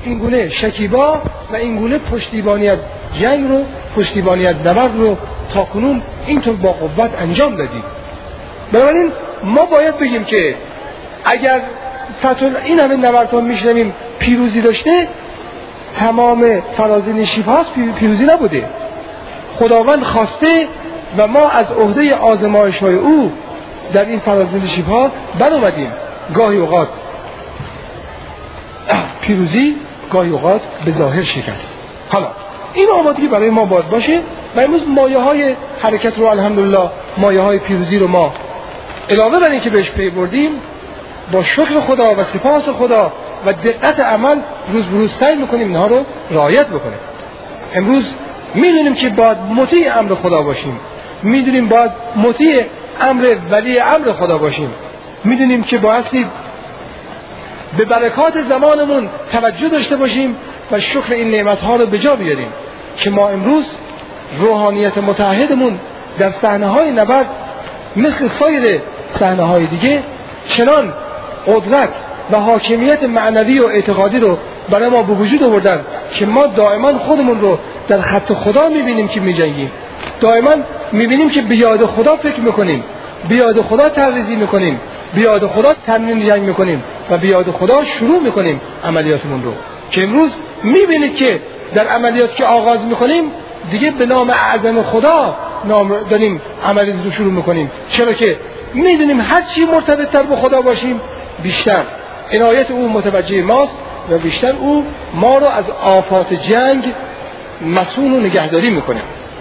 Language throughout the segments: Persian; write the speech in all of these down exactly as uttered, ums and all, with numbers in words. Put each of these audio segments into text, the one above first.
اینگونه شکیبا و اینگونه پشتیبانی از جنگ رو، پشتیبانی از نبرد رو تا کنون اینطور با قوت انجام دادیم. بنابراین ما باید بگیم که اگر فتح این همه نبردها میشنویم پیروزی داشته، تمام فرازین شیب‌ها پیروزی نبوده. خداوند خواسته و ما از عهده آزمایش‌های او در این فرازین شیب‌ها بر اومدیم. گاهی اوقات پیروزی، گاهی اوقات به ظاهر شکست. حالا این آمادگی برای ما باید باشه و امروز مایه‌های حرکت رو الحمدلله، مایه‌های پیروزی رو ما علاوه بر اینکه بهش پی بردیم، با شکر خدا و سپاس خدا و دقت عمل روز به روز سعی میکنیم اینها رو رعایت بکنیم. امروز میدونیم که باید مطیع امر خدا باشیم، میدونیم باید مطیع امر ولی امر خدا باشیم، میدونیم که بایستی به برکات زمانمون توجه داشته باشیم و شکر این نعمتها رو به جا بیاریم که ما امروز روحانیت متحدمون در صحنه‌های نبرد مثل سایر صحنه‌های دیگه چنان قدرت و حاکمیت معنوی و اعتقادی رو برای ما به وجود آوردن که ما دائما خودمون رو در خط خدا میبینیم که میجنگیم، دائما میبینیم که به یاد خدا فکر میکنیم، به یاد خدا تعریضی میکنیم، به یاد خدا تمرین جنگ میکنیم و به یاد خدا شروع میکنیم عملیاتمون رو. که امروز میبینید که در عملیات که آغاز میکنیم دیگه به نام اعظم خدا نام داریم عملیات رو شروع میکنیم، چرا که میدونیم هر چی مرتبط تر با خدا باشیم بیشتر عنایت او متوجه ماست و بیشتر او ما رو از آفات جنگ مسئول و نگهداری میکنه.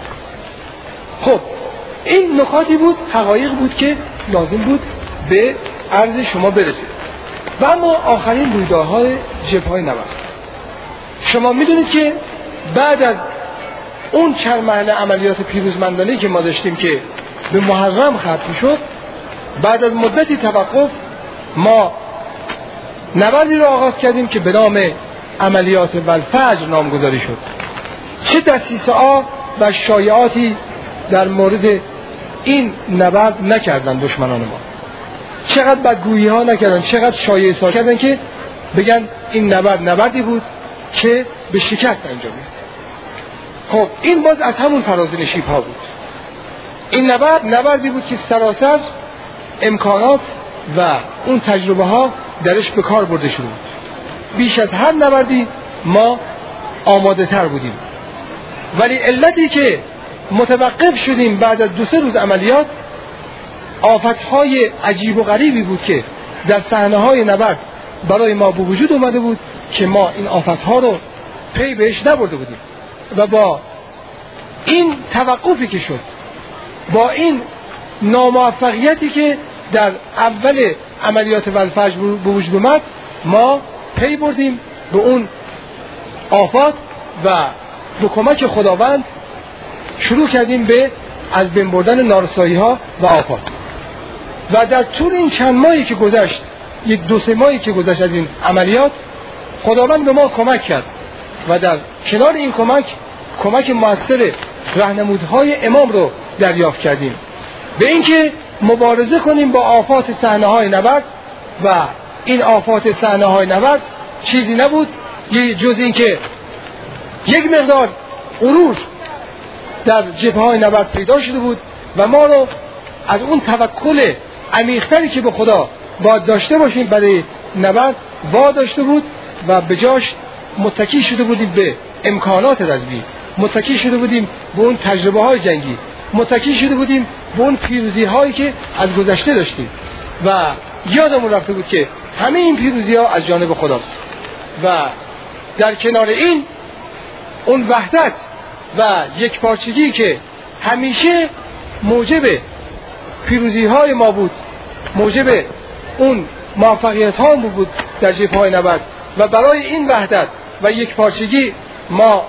خب این نکاتی بود، حقایق بود که لازم بود به عرض شما برسه. و اما آخرین رویدادهای جبهه‌های نبرد، شما میدونید که بعد از اون چند مرحله عملیات پیروزمندانه‌ای که ما داشتیم که به محرم ختم شد، بعد از مدتی توقف ما نبردی رو آغاز کردیم که به نام عملیات والفجر نامگذاری شد. چه دسیسه‌ها و شایعاتی در مورد این نبرد نکردن دشمنان ما، چقدر بدگویی ها نکردن، چقدر شایعه سازی کردن که بگن این نبرد نبردی بود که به شکست انجامید. خب این باز از همون فرازین شیب‌ها بود. این نبرد نبردی بود که سراسر امکانات و اون تجربه ها درش به کار برده شده بود. بیش از هر نبردی ما آماده تر بودیم، ولی علتی که متوقف شدیم بعد از دو سه روز عملیات، آفتهای عجیب و غریبی بود که در صحنه‌های نبرد برای ما به وجود اومده بود که ما این آفتها رو پی بهش نبرده بودیم و با این توقفی که شد، با این ناموفقیتی که در اول عملیات والفجر به وجود اومد، ما پی بردیم به اون آفات و به کمک خداوند شروع کردیم به از بین بردن نارسایی ها و آفات. و در طول این چند ماهی که گذشت، یک دو سه ماهی که گذشت از این عملیات، خداوند به ما کمک کرد و در کنار این کمک کمک موثر راهنمودهای امام رو دریافت کردیم به اینکه مبارزه کنیم با آفات صحنه‌های نبرد. و این آفات صحنه‌های نبرد چیزی نبود جز این که یک مقدار غرور در جبهه‌های نبرد پیدا شده بود و ما رو از اون توکل عمیق‌تری که به خدا باید داشته باشیم برای نبرد واداشته بود و به جاش متکی شده بودیم به امکانات رزمی، متکی شده بودیم به اون تجربه های جنگی، متکی شده بودیم به اون پیروزی هایی که از گذشته داشتیم و یادمون رفته بود که همه این پیروزی ها از جانب خداست. و در کنار این اون وحدت و یکپارچگی که همیشه موجب پیروزی های ما بود، موجب اون موفقیت ها بود در جبهه های نبرد، و برای این وحدت و یکپارچگی ما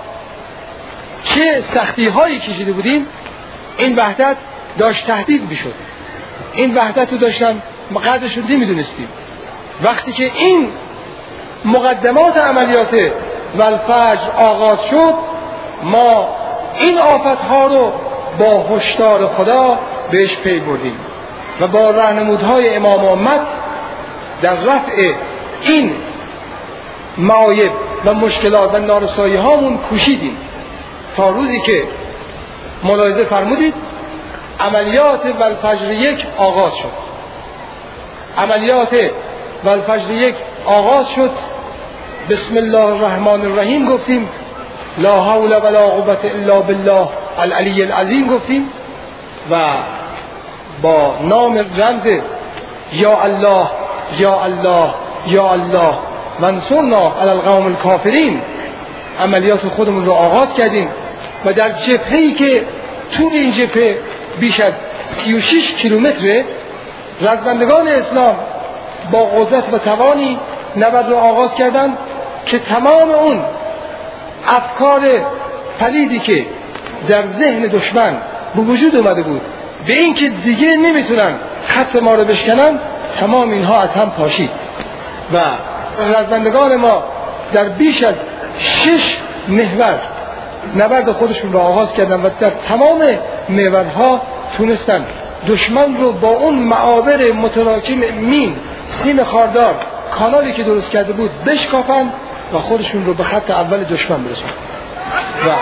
چه سختی هایی کشیده بودیم، این وحدت داشت تهدید میشد. این وحدت رو داشتن قدرش رو نمیدونستیم. وقتی که این مقدمات عملیات والفجر آغاز شد، ما این آفت ها رو با هشدار خدا بهش پی بردیم و با راهنمودهای امام امت در رفع این معایب و مشکلات و نارسایی هامون کوشیدیم تا روزی که ملاحظه فرمودید عملیات والفجر یک آغاز شد. عملیات والفجر یک آغاز شد. بسم الله الرحمن الرحیم گفتیم، لا حول ولا قوة الا بالله العلی العظیم گفتیم و با نام رمز یا الله یا الله یا الله منصورنا علی القوم الکافرین عملیات خودمون رو آغاز کردیم و در جبهه‌ای که طول این جبهه بیش از سی و شش کیلومتر رزمندگان اسلام با قدرت و توانی نبرد رو آغاز کردند که تمام اون افکار پلیدی که در ذهن دشمن به وجود اومده بود به این که دیگه نمیتونن خط ما رو بشکنن، تمام اینها از هم پاشید و رزمندگان ما در بیش از شش محور نبرد خودشون رو آغاز کردن و در تمام محورها تونستن دشمن رو با اون معابر متراکم مین سیم خاردار کانالی که درست کرده بود بشکافن و خودشون رو به خط اول دشمن برسونن. و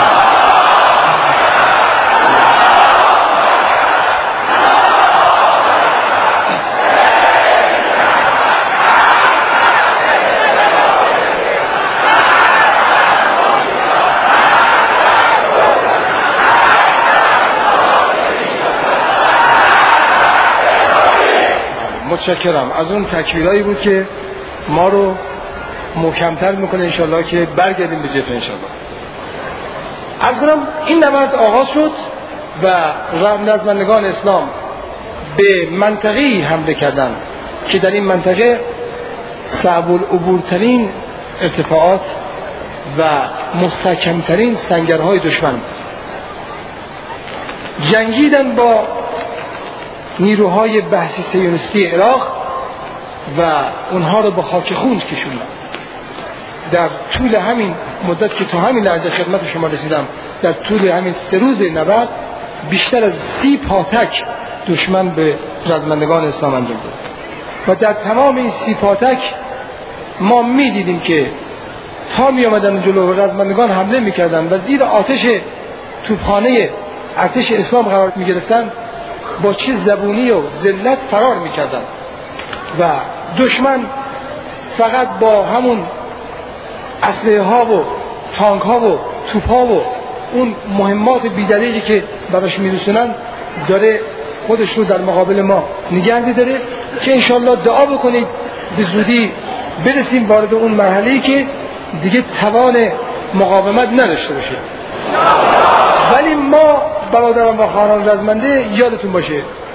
متشکرم. از اون تکمیلایی بود که ما رو محکمتر میکنه انشالله که برگردیم به جبهه انشالله. عرض کنم این نبرد آغاز شد و رزمندگان اسلام به منطقه‌ای حمله کردند که در این منطقه صعب العبورترین ارتفاعات و مستحکمترین سنگرهای دشمن بود. جنگیدن با نیروهای بحثی صهیونیستی عراق و اونها رو به خاک خون کشوندن. در طول همین مدت که تا همین لحظه خدمت شما رسیدم، در طول همین سه روز نبرد بیشتر از سی پاتک دشمن به رزمندگان اسلام انجام داد و در تمام این سی پاتک ما می دیدیم که تا می آمدن جلو رزمندگان حمله می کردن و زیر آتش توپخانه ارتش اسلام قرار می گرفتن، با چه زبونی و ذلت فرار می کردن و دشمن فقط با همون اسلحه ها و تانک ها و توپ ها و اون مهمات بی‌دلیلی که براش میرسونن داره خودش رو در مقابل ما نگه داره که انشالله دعا بکنید به زودی برسیم وارد اون مرحله‌ای که دیگه توان مقاومت نداشته باشه. ولی ما برادران و خواهران رزمنده یادتون باشه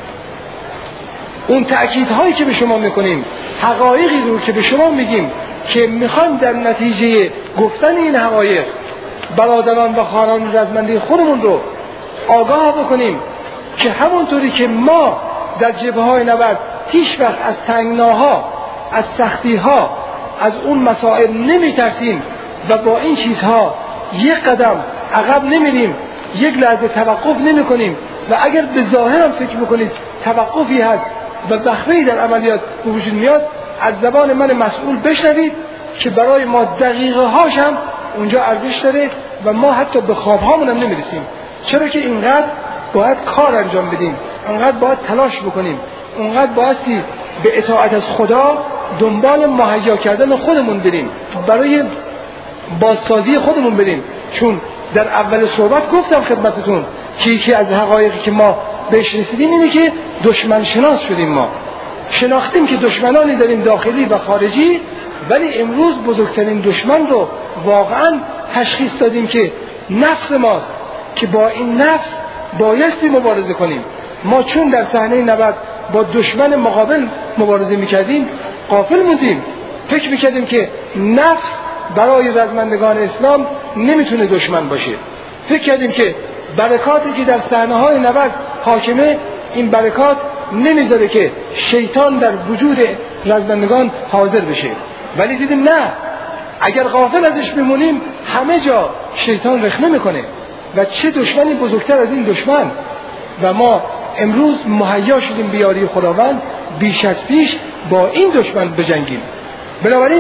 اون تأکیدهایی که به شما میکنیم، حقایقی رو که به شما میگیم که میخوایم در نتیجه گفتن این حقایق برادران و خواهران رزمنده خودمون رو آگاه بکنیم که همونطوری که ما در جبهه‌های نبرد هیچ وقت از تنگناها، از سختی‌ها، از اون مصائب نمیترسیم و با این چیزها یک قدم عقب نمیریم، یک لحظه توقف نمی کنیم و اگر به ظاهر هم فکر میکنید توقفی هست و وقفه‌ای در عملیات به وجود میاد، از زبان من مسئول بشنوید که برای ما دقیقه هاش هم اونجا ارزش داره و ما حتی به خواب هامون هم نمیرسیم، چرا که اینقدر باید کار انجام بدیم، اینقدر باید تلاش بکنیم، اینقدر بایستی به اطاعت از خدا دنبال مهیا کردن خودمون بریم، برای بازسازی خودمون بریم. چون در اول صحبت گفتم خدمتتون که یکی از حقایقی که ما بهش رسیدیم اینه که دشمن شناس شدیم. ما شناختیم که دشمنانی داریم داخلی و خارجی، ولی امروز بزرگترین دشمن رو واقعا تشخیص دادیم که نفس ماست که با این نفس بایستی مبارزه کنیم. ما چون در صحنه نبرد با دشمن مقابل مبارزه میکردیم غافل موندیم، فکر میکردیم که نفس برای رزمندگان اسلام نمیتونه دشمن باشه، فکر کردیم که برکاتی که در صحنه‌های نبرد حاکمه این برکات نمیذاره که شیطان در وجود رزمندگان حاضر بشه، ولی دیدیم نه، اگر غافل ازش بمونیم همه جا شیطان رخنه میکنه و چه دشمنی بزرگتر از این دشمن. و ما امروز مهیا شدیم به یاری خداوند بیش از پیش با این دشمن بجنگیم. بنابراین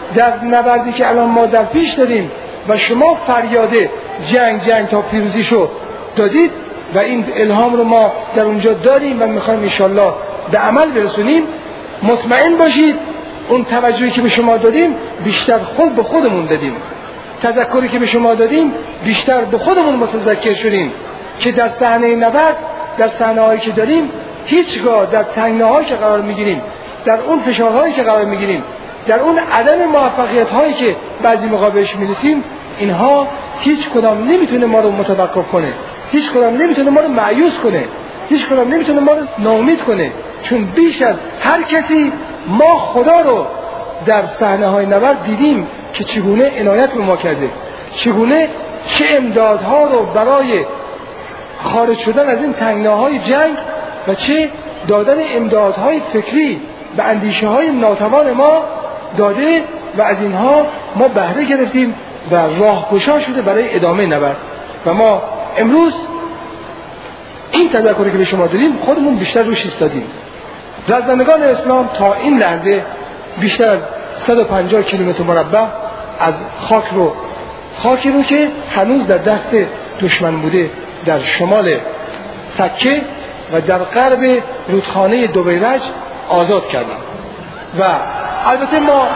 در نبردی که الان ما در پیش داریم و شما فریاده جنگ جنگ تا پیروزیشو دادید و این الهام رو ما در اونجا داریم و میخوایم انشالله به عمل برسونیم، مطمئن باشید اون توجهی که به شما دادیم بیشتر خود به خودمون دادیم، تذکری که به شما دادیم بیشتر به خودمون متذکر شدیم که در صحنه نبرد، در صحنه‌هایی که داریم هیچگاه در تنگناهایی که قرار میگیریم، در اون فشارهایی که قرار میگیریم، در اون عدم موفقیت‌هایی که بعضی مقابلش میرسیم، اینها هیچ کدام نمیتونه ما رو متوقف کنه، هیچ کدام نمیتونه ما رو مایوس کنه، هیچ کدام نمیتونه ما رو ناامید کنه، چون بیش از هر کسی ما خدا رو در صحنه‌های نبرد دیدیم که چگونه عنایت به ما کرده، چگونه چه امدادها رو برای خارج شدن از این تنگناهای جنگ و چه دادن امدادهای فکری به اندیشه های ناتوان ما داده و از اینها ما بهره گرفتیم و راهگشا شده برای ادامه نبرد. و ما امروز این تذکری که به شما دادیم خودمون بیشتر روش ایستادیم. رزمندگان اسلام تا این لحظه بیشتر از صد و پنجاه کیلومتر مربع از خاک رو خاکی رو که هنوز در دست دشمن بوده در شمال سکه و در غرب رودخانه دویرج آزاد کردن. و البته ما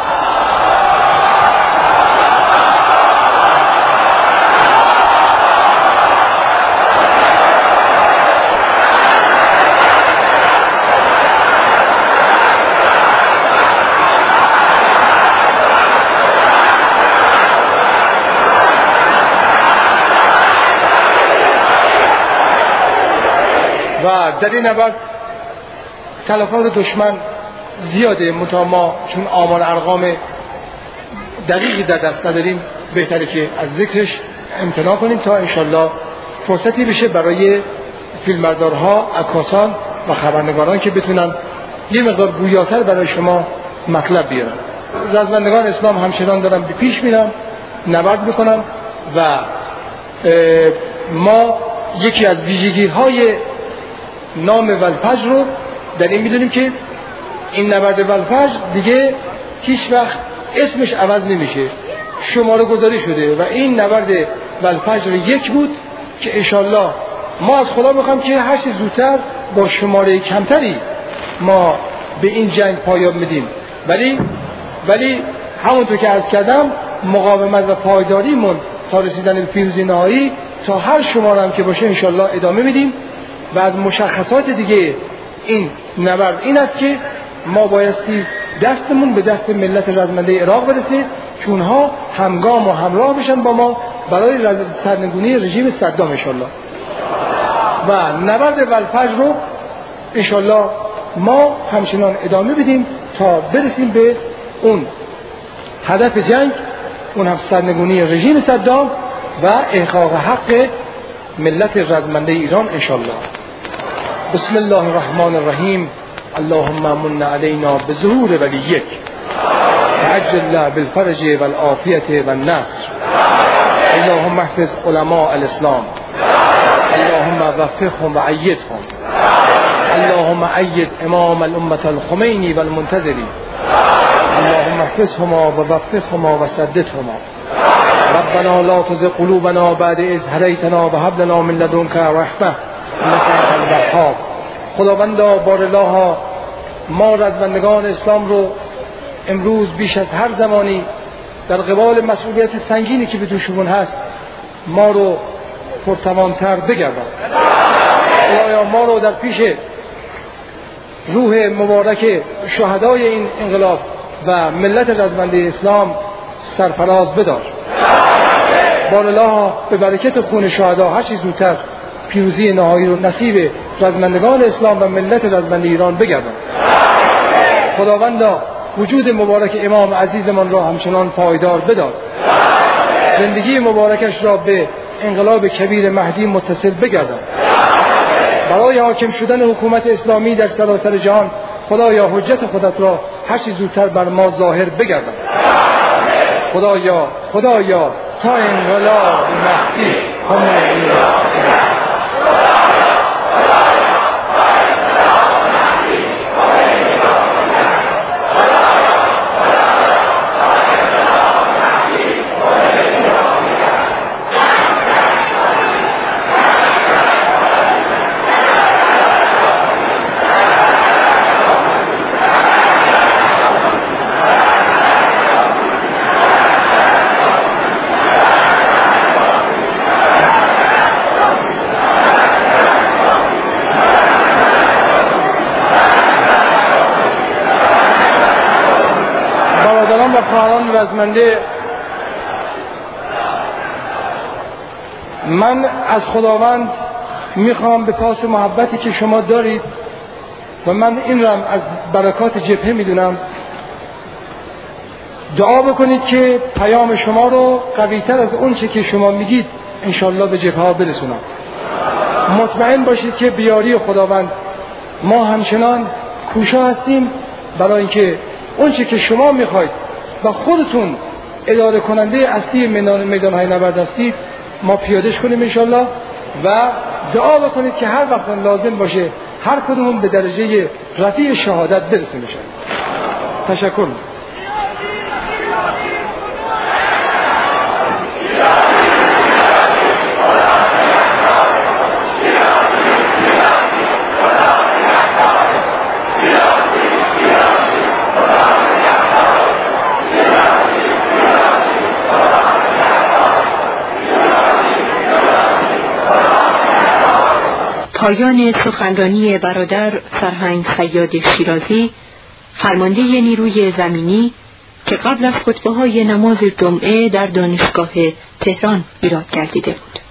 و در این نبرد تلفات دشمن زیاده، منتها ما چون آمار ارقام دقیقی در دست نداریم بهتره که از ذکرش امتناع کنیم تا انشالله فرصتی بشه برای فیلمبردارها، عکاسان و خبرنگاران که بتونن یه مقدار گویاتر برای شما مطلب بیارن. رزمندگان اسلام همچنان دارن به پیش میرن، نبرد میکنن و ما یکی از ویژگی‌های نام والفجر رو در این میدونیم که این نبرد والفجر دیگه هیچ وقت اسمش عوض نمیشه، شماره گذاری شده و این نبرد والفجر یک بود که انشالله ما از خدا میخوام که هر چه زودتر با شماره کمتری ما به این جنگ پایان بدیم، ولی ولی همونطور که عرض کردم مقاومت و پایداریمون تا رسیدن به پیروزی نهایی تا هر شماره هم که باشه انشالله ادامه میدیم. و از مشخصات دیگه این نبرد این است که ما بایستی دستمون به دست ملت رزمنده عراق برسه که اونها همگام و همراه بشن با ما برای سرنگونی رژیم صدام انشالله. و نبرد والفجر رو انشالله ما همچنان ادامه بدیم تا برسیم به اون هدف جنگ، اون هم سرنگونی رژیم صدام و احقاق حق ملت رزمنده ایران انشالله. بسم الله الرحمن الرحیم. اللهم من علینا بظهور ولیک عجل بالفرج والعافیة والنصر. اللهم احفظ علماء الاسلام. اللهم وفقهم و ایدهم. اللهم اید امام الامة الخمینی والمنتظری. اللهم احفظهما و وفقهما و سددهما. ربنا لا تزغ قلوبنا بعد اذ هدیتنا و هب لنا من لدنک رحمة انک انت الوهاب. خداوندا بارالله ما رزمندگان اسلام رو امروز بیش از هر زمانی در قبال مسئولیت سنگینی که به دوشمون هست ما رو پرتوانتر بگردان. خدایا ما رو در پیش روح مبارک شهدای این انقلاب و ملت رزمنده اسلام سرفراز بدار. بارالله به برکت خون شهدا هر چیز زودتر پیروزی نهایی رو نصیب رزمندگان اسلام و ملت رزمنده ایران بگردان. خداوندا وجود مبارک امام عزیزمان را همچنان پایدار بدار. زندگی مبارکش را به انقلاب کبیر مهدی متصل بگردان. برای حاکم شدن حکومت اسلامی در سراسر جهان خدایا حجت خودت را هر چیز زودتر بر ما ظاهر بگردان. خدایا خدایا تا انقلاب مهدی همه ارزمنده، من از خداوند میخوام به پاس محبتی که شما دارید و من این رو از برکات جبهه میدونم، دعا بکنید که پیام شما رو قوی‌تر از اون چه که شما میگید انشالله به جبهه ها برسونم. مطمئن باشید که بیاری خداوند ما همچنان کوشا هستیم برای اینکه اون چه که شما میخواید و خودتون اداره کننده اصلی میدان های نبرد هستید ما پیادهش کنیم انشالله و دعا بکنید که هر وقت لازم باشه هر کدومون به درجه رفیع شهادت برسیم انشالله. تشکر. پایان سخنرانی برادر سرهنگ صیاد شیرازی، فرمانده نیروی زمینی که قبل از خطبه‌های نماز جمعه در دانشگاه تهران ایراد گردیده بود.